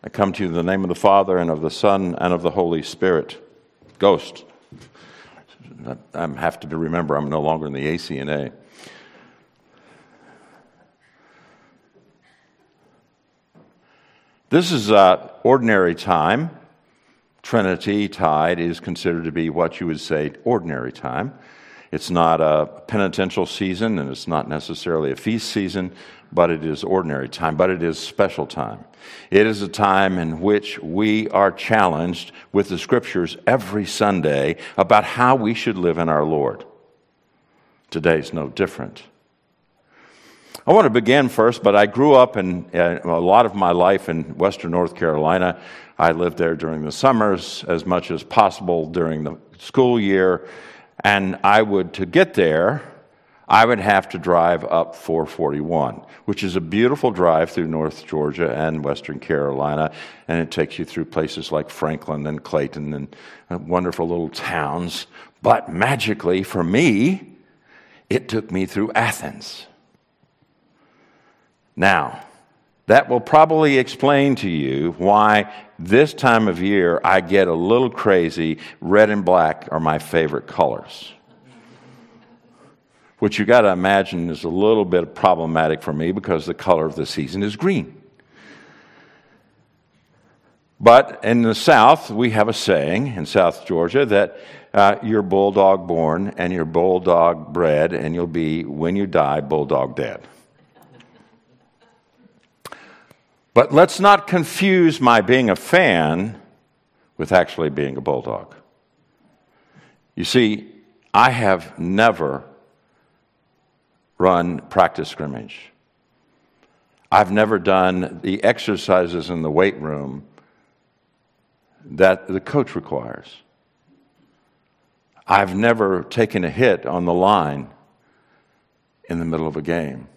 I come to you in the name of the Father, and of the Son, and of the Holy Spirit. Ghost. I have to remember I'm no longer in the ACNA. This is ordinary time. Trinity Tide is considered to be what you would say ordinary time. It's not a penitential season, and it's not necessarily a feast season, but it is ordinary time, but it is special time. It is a time in which we are challenged with the Scriptures every Sunday about how we should live in our Lord. Today's no different. I want to begin first, but I grew up in a lot of my life in western North Carolina. I lived there during the summers as much as possible during the school year, and to get there, I would have to drive up 441, which is a beautiful drive through North Georgia and western Carolina, and it takes you through places like Franklin and Clayton and wonderful little towns. But magically, for me, it took me through Athens. Now, that will probably explain to you why this time of year I get a little crazy. Red and black are my favorite colors, which you got to imagine is a little bit problematic for me because the color of the season is green. But in the South, we have a saying in South Georgia that you're bulldog born and you're bulldog bred, and you'll be, when you die, bulldog dead. But let's not confuse my being a fan with actually being a bulldog. You see, I have never run practice scrimmage. I've never done the exercises in the weight room that the coach requires. I've never taken a hit on the line in the middle of a game.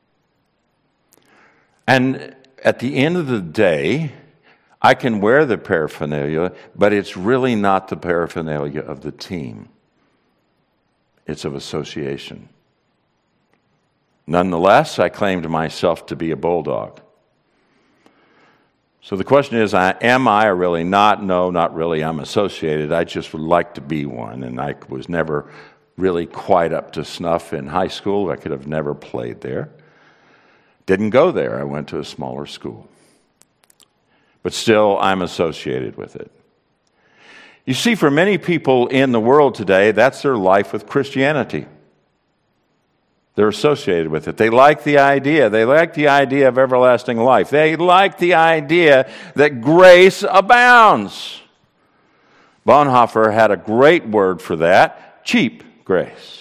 And at the end of the day, I can wear the paraphernalia, but it's really not the paraphernalia of the team. It's of association. Nonetheless, I claimed myself to be a bulldog. So the question is, am I or really not? No, not really. I'm associated. I just would like to be one, and I was never really quite up to snuff in high school. I could have never played there. Didn't go there. I went to a smaller school. But still, I'm associated with it. You see, for many people in the world today, that's their life with Christianity. They're associated with it. They like the idea. They like the idea of everlasting life. They like the idea that grace abounds. Bonhoeffer had a great word for that: cheap grace.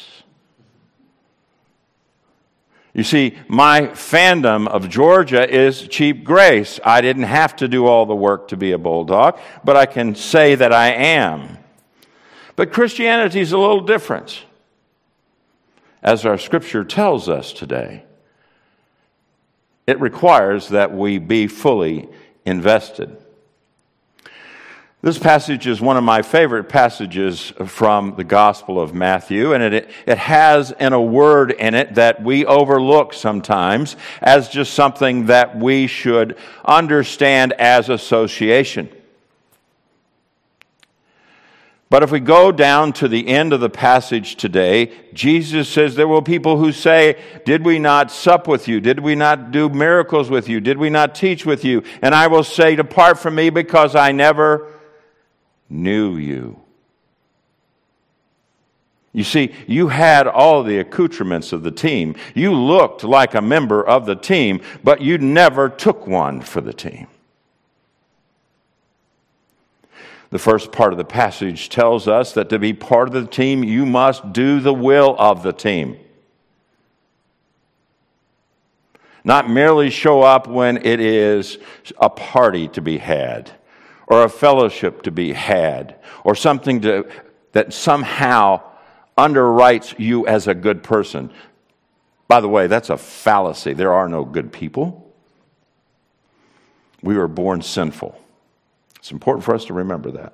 You see, my fandom of Georgia is cheap grace. I didn't have to do all the work to be a bulldog, but I can say that I am. But Christianity is a little different, as our Scripture tells us today. It requires that we be fully invested. This passage is one of my favorite passages from the Gospel of Matthew, and it has a word in it that we overlook sometimes as just something that we should understand as association. But if we go down to the end of the passage today, Jesus says there will be people who say, "Did we not sup with you? Did we not do miracles with you? Did we not teach with you?" And I will say, "Depart from me, because I never knew you." You see, you had all the accoutrements of the team. You looked like a member of the team, but you never took one for the team. The first part of the passage tells us that to be part of the team, you must do the will of the team. Not merely show up when it is a party to be had, or a fellowship to be had, or something that somehow underwrites you as a good person. By the way, that's a fallacy. There are no good people. We were born sinful. It's important for us to remember that.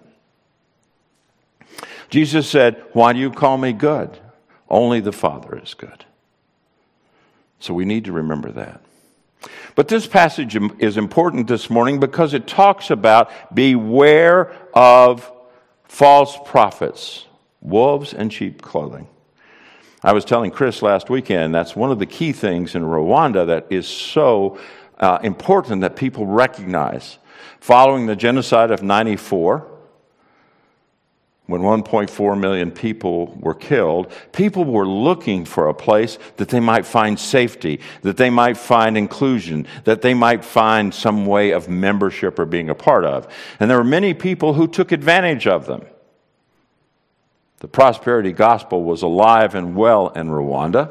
Jesus said, "Why do you call me good? Only the Father is good." So we need to remember that. But this passage is important this morning because it talks about beware of false prophets, wolves in sheep clothing. I was telling Chris last weekend that's one of the key things in Rwanda that is so important that people recognize. Following the genocide of 94, when 1.4 million people were killed, people were looking for a place that they might find safety, that they might find inclusion, that they might find some way of membership or being a part of. And there were many people who took advantage of them. The prosperity gospel was alive and well in Rwanda.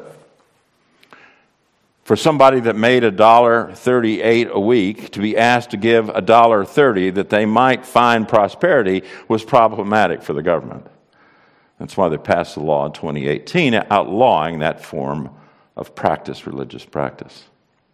For somebody that made $1.38 a week to be asked to give $1.30 that they might find prosperity was problematic for the government. That's why they passed the law in 2018 outlawing that form of practice, religious practice.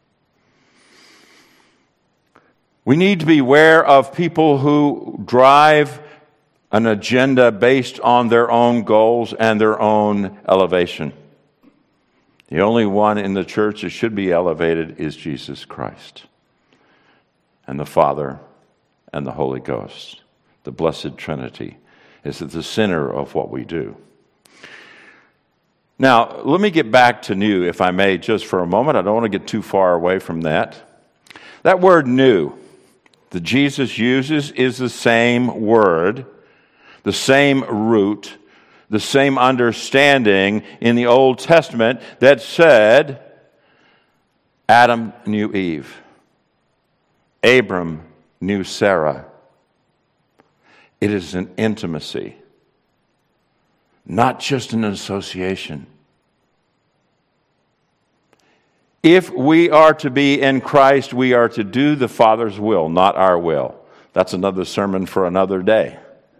We need to be aware of people who drive an agenda based on their own goals and their own elevation. The only one in the church that should be elevated is Jesus Christ and the Father and the Holy Ghost. The Blessed Trinity is at the center of what we do. Now, let me get back to new, if I may, just for a moment. I don't want to get too far away from that. That word new that Jesus uses is the same word, the same root, the same understanding in the Old Testament that said Adam knew Eve, Abram knew Sarah. It is an intimacy, not just an association. If we are to be in Christ, we are to do the Father's will, not our will. That's another sermon for another day.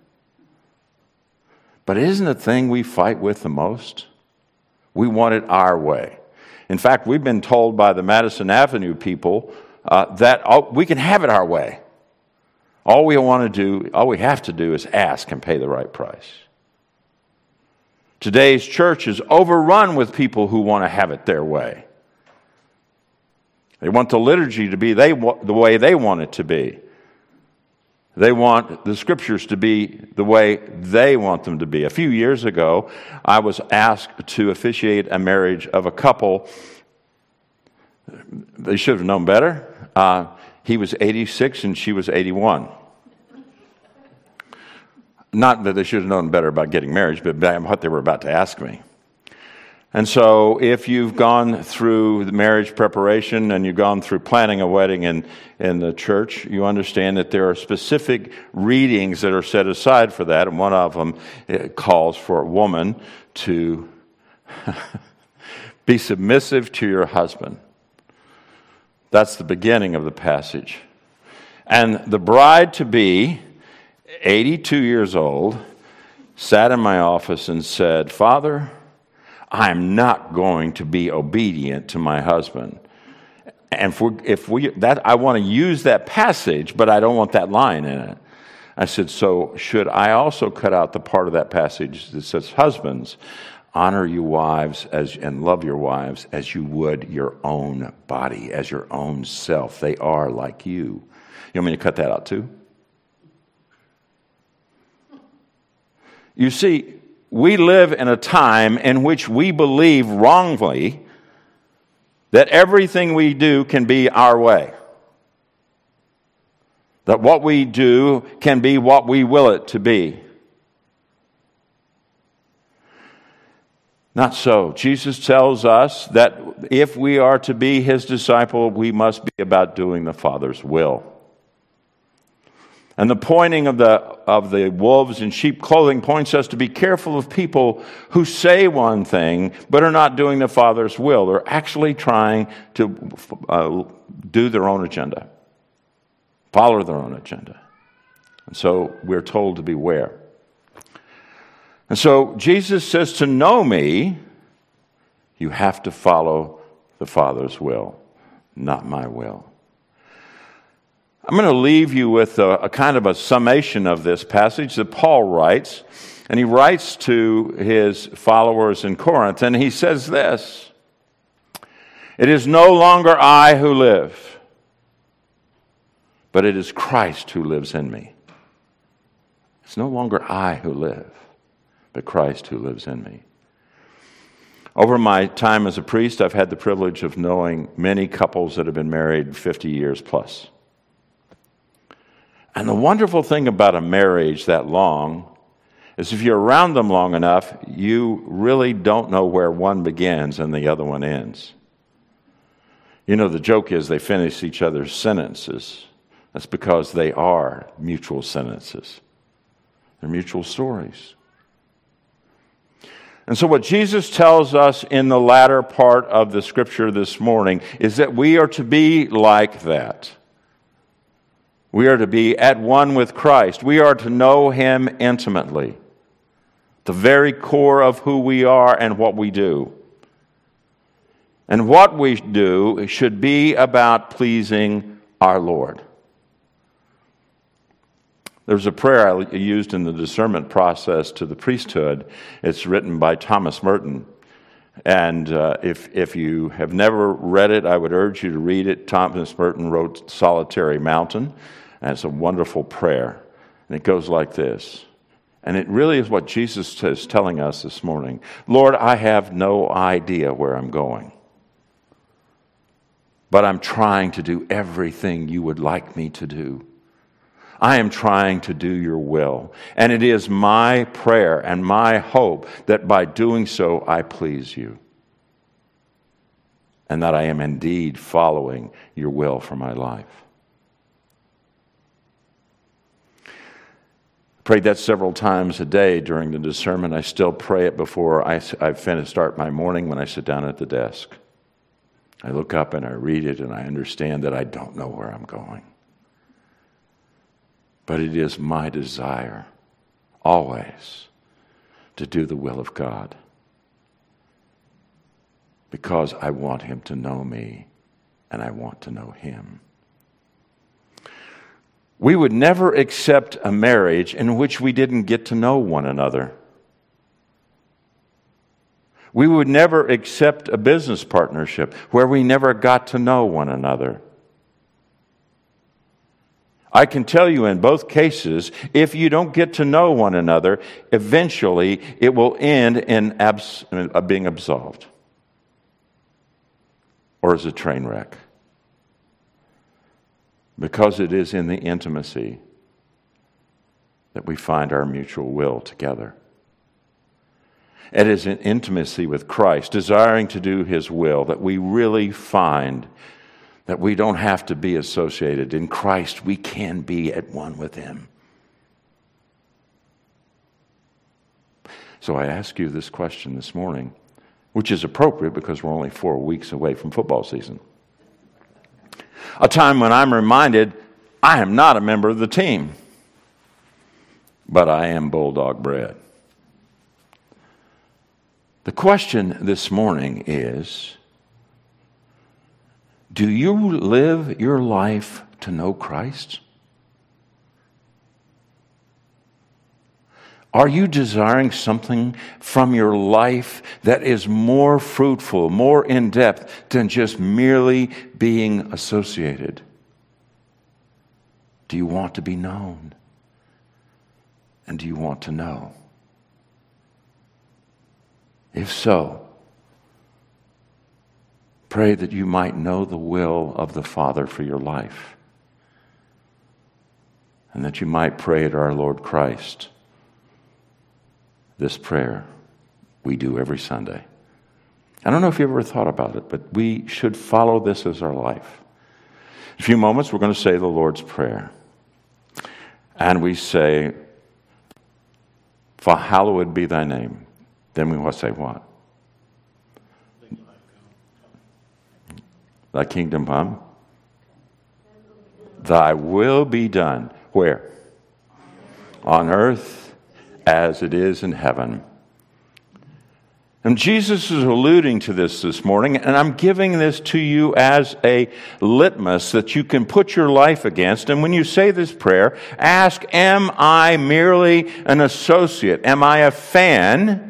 But isn't the thing we fight with the most? We want it our way. In fact, we've been told by the Madison Avenue people that we can have it our way. All we have to do is ask and pay the right price. Today's church is overrun with people who want to have it their way. They want the liturgy to be the way they want it to be. They want the scriptures to be the way they want them to be. A few years ago, I was asked to officiate a marriage of a couple. They should have known better. He was 86 and she was 81. Not that they should have known better about getting married, but what they were about to ask me. And so if you've gone through the marriage preparation and you've gone through planning a wedding in the church, you understand that there are specific readings that are set aside for that. And one of them calls for a woman to be submissive to your husband. That's the beginning of the passage. And the bride-to-be, 82 years old, sat in my office and said, "Father, I'm not going to be obedient to my husband." And I want to use that passage, but I don't want that line in it. I said, so should I also cut out the part of that passage that says, "Husbands, honor your wives and love your wives as you would your own body, as your own self. They are like you." You want me to cut that out too? You see, we live in a time in which we believe wrongly that everything we do can be our way. That what we do can be what we will it to be. Not so. Jesus tells us that if we are to be his disciple, we must be about doing the Father's will. And the pointing of the wolves in sheep clothing points us to be careful of people who say one thing but are not doing the Father's will. They're actually trying to do their own agenda, follow their own agenda. And so we're told to beware. And so Jesus says, to know me, you have to follow the Father's will, not my will. I'm going to leave you with a kind of a summation of this passage that Paul writes. And he writes to his followers in Corinth, and he says this: "It is no longer I who live, but it is Christ who lives in me. It's no longer I who live, but Christ who lives in me. Over my time as a priest, I've had the privilege of knowing many couples that have been married 50 years plus. And the wonderful thing about a marriage that long is if you're around them long enough, you really don't know where one begins and the other one ends. You know, the joke is they finish each other's sentences. That's because they are mutual sentences. They're mutual stories. And so what Jesus tells us in the latter part of the scripture this morning is that we are to be like that. We are to be at one with Christ. We are to know Him intimately, the very core of who we are and what we do. And what we do should be about pleasing our Lord. There's a prayer I used in the discernment process to the priesthood. It's written by Thomas Merton. And if you have never read it, I would urge you to read it. Thomas Merton wrote Solitary Mountain, and it's a wonderful prayer. And it goes like this. And it really is what Jesus is telling us this morning. Lord, I have no idea where I'm going, but I'm trying to do everything you would like me to do. I am trying to do your will. And it is my prayer and my hope that by doing so, I please you. And that I am indeed following your will for my life. I prayed that several times a day during the discernment. I still pray it before I start my morning when I sit down at the desk. I look up and I read it and I understand that I don't know where I'm going. But it is my desire, always, to do the will of God. Because I want Him to know me, and I want to know Him. We would never accept a marriage in which we didn't get to know one another. We would never accept a business partnership where we never got to know one another. I can tell you in both cases, if you don't get to know one another, eventually it will end in being absolved or as a train wreck. Because it is in the intimacy that we find our mutual will together. It is in intimacy with Christ, desiring to do His will, that we really find that we don't have to be associated. In Christ, we can be at one with Him. So I ask you this question this morning, which is appropriate because we're only 4 weeks away from football season. A time when I'm reminded I am not a member of the team, but I am Bulldog bred. The question this morning is, do you live your life to know Christ? Are you desiring something from your life that is more fruitful, more in-depth than just merely being associated? Do you want to be known? And do you want to know? If so, pray that you might know the will of the Father for your life, and that you might pray to our Lord Christ this prayer we do every Sunday. I don't know if you ever thought about it, but we should follow this as our life. In a few moments, we're going to say the Lord's Prayer. And we say, hallowed be thy name. Then we will say what? Thy kingdom come. Thy will be done. Where? On earth as it is in heaven. And Jesus is alluding to this morning, and I'm giving this to you as a litmus that you can put your life against. And when you say this prayer, ask, am I merely an associate? Am I a fan?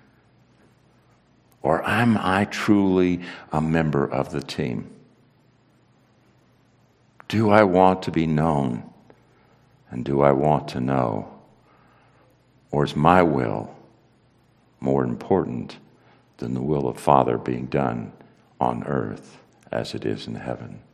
Or am I truly a member of the team? Do I want to be known? And do I want to know? Or is my will more important than the will of Father being done on earth as it is in heaven?